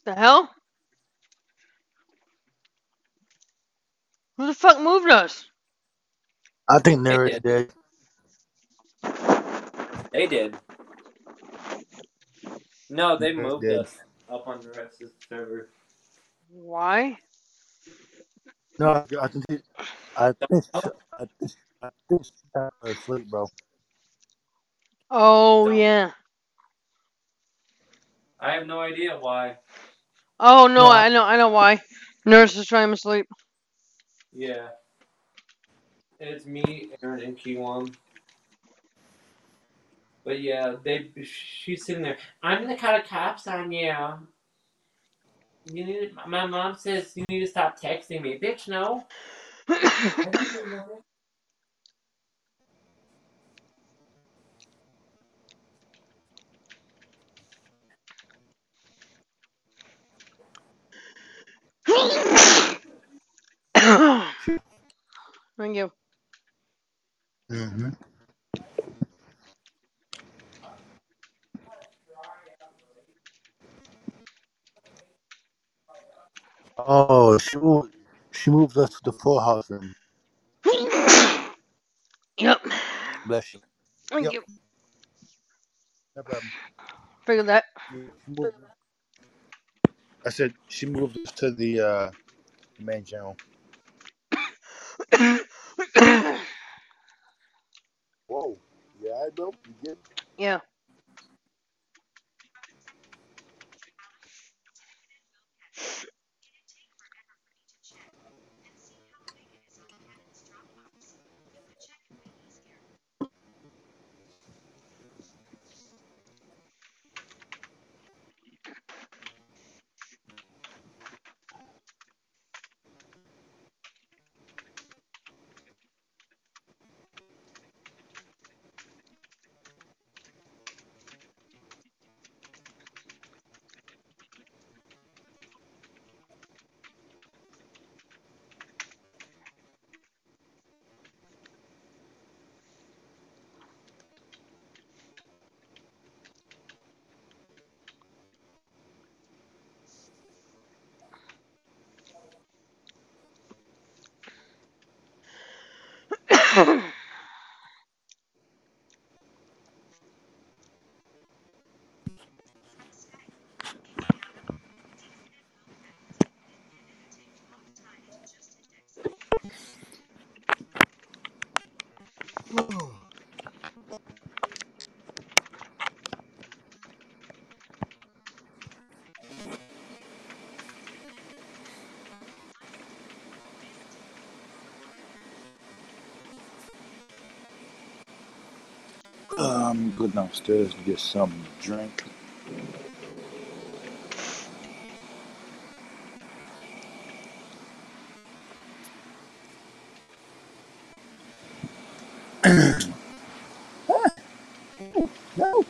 The hell? Who the fuck moved us? I think They Nerds did. did. They did. No, they Nerds moved did. us up on the rest of the server. Why? No, I think he, I think I think I think she fell asleep, bro. Oh, Don't. yeah. I have no idea why. Oh, no, No, I know why. Nurse is trying to sleep. Yeah. It's me, Aaron, and Kiwan. But yeah, she's sitting there. I'm gonna call the cops on you. You need. My mom says you need to stop texting me, bitch. No. I didn't say nothing. Thank you. hmm Oh, she moved us to the full house room. Yep. Bless you. Thank Yep, you. no problem. Figured that. She moved, I said she moved us to the main channel. Whoa. Yeah, I know. You get Yeah. Go downstairs to get some drink. No.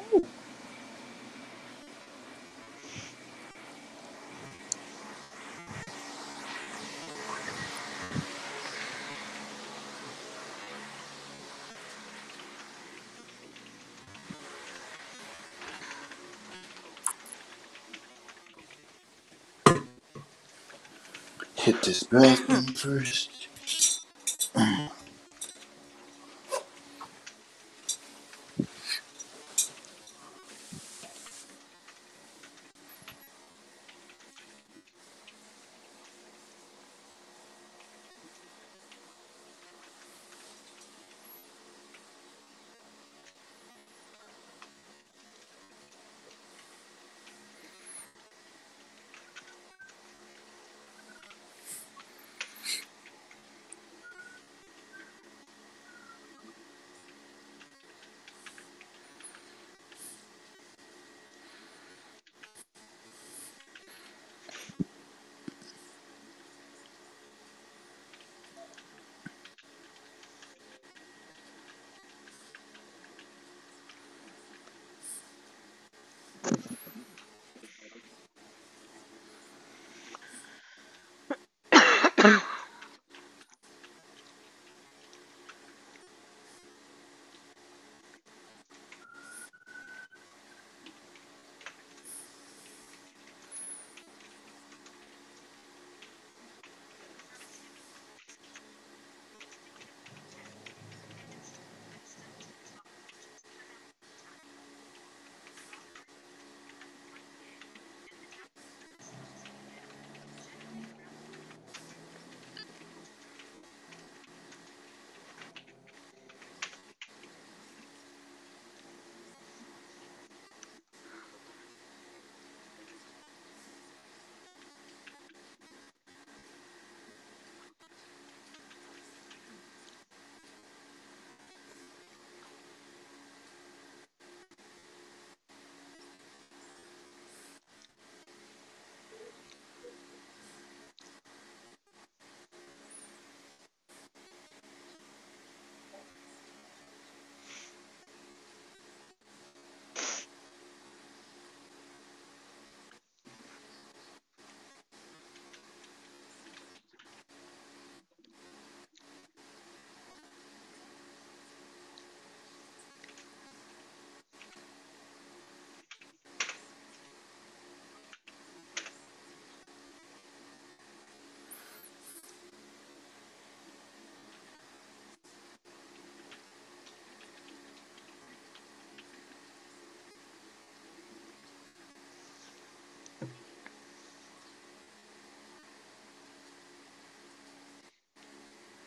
Hit this bathroom first.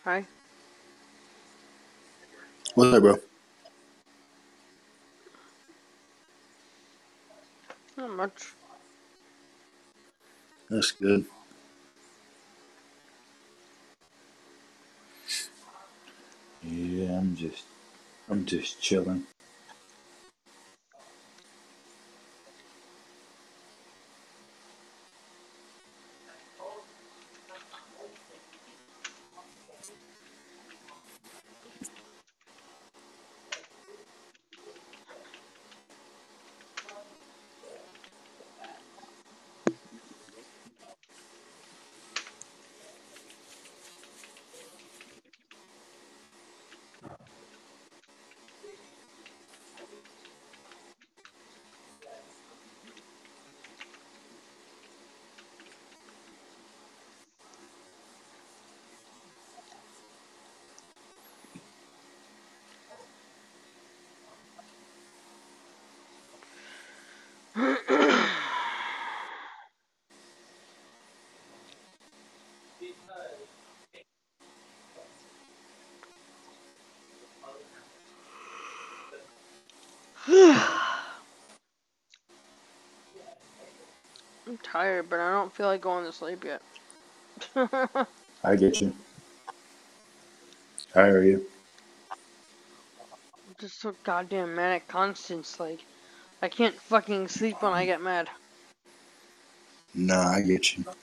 Hi. What's up, bro? Not much. That's good. Yeah, I'm just chilling. I'm tired, but I don't feel like going to sleep yet. I get you. How are you? Just so goddamn manic Constance, like, I can't fucking sleep when I get mad. Nah, I get you.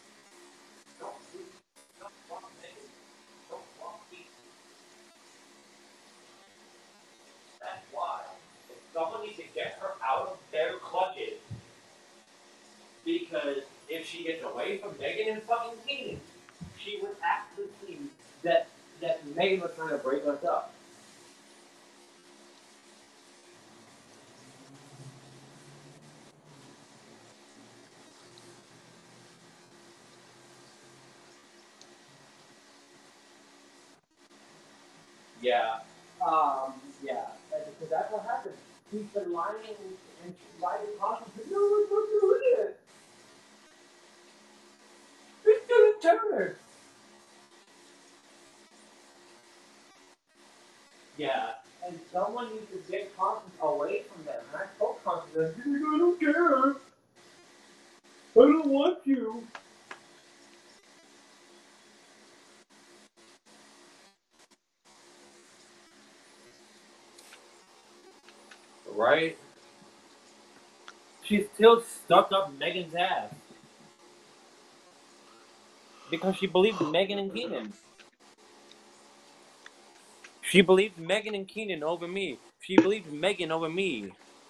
Someone needs to get her out of their clutches. Because if she gets away from Megan and fucking Keenan, she would actually see that Megan was trying to break us up. Yeah. Yeah. Because that's what happened. She's been lying and she lied to Constance. No, I'm not doing it. It's gonna turn. Yeah. And someone needs to get Constance away from them. And I told Constance, I don't care. I don't want you. Right? She's still stuck up Megan's ass. Because she believed Megan and Keenan. She believed Megan and Keenan over me. She believed Megan over me.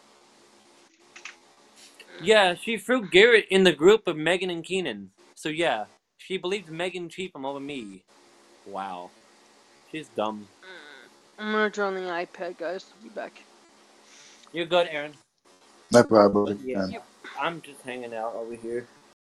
Yeah, she threw Garrett in the group of Megan and Keenan. So yeah, she believed Megan Cheatham over me. Wow. She's dumb. I'm gonna turn on the iPad, guys. Be back. You're good, Aaron. No problem. But yeah, Um, Yep. I'm just hanging out over here.